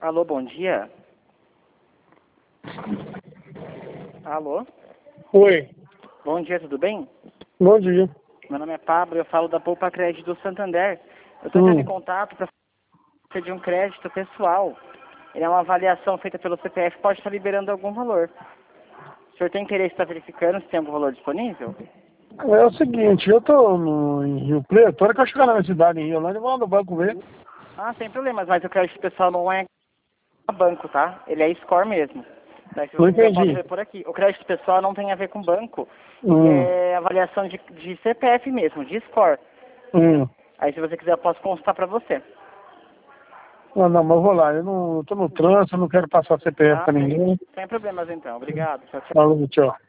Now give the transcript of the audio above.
Alô, bom dia. Alô? Oi, Bom dia, tudo bem? bom dia. Meu nome é Pablo, eu falo da Poupa Crédito do Santander. Eu estou entrando em contato para pedir um crédito pessoal. Ele é uma avaliação feita pelo CPF, pode estar liberando algum valor. O senhor tem interesse em estar verificando se tem algum valor disponível? É o seguinte, eu tô em Rio Preto, a hora que eu chegar na minha cidade em Rio Orlândia, eu vou lá no banco ver. Ah, sem problemas, mas o crédito pessoal não é banco, tá? Ele é score mesmo. Daí, se Não você quiser, pode entendi. ver por aqui. O crédito pessoal não tem a ver com banco. Ele Hum, é avaliação de CPF mesmo, de score. hum. Aí, se você quiser, eu posso consultar para você. Não, mas eu vou lá, eu tô no trânsito, eu não quero passar CPF Ah, pra ninguém. sem problemas então. Obrigado. Tchau, tchau. Falou, tchau.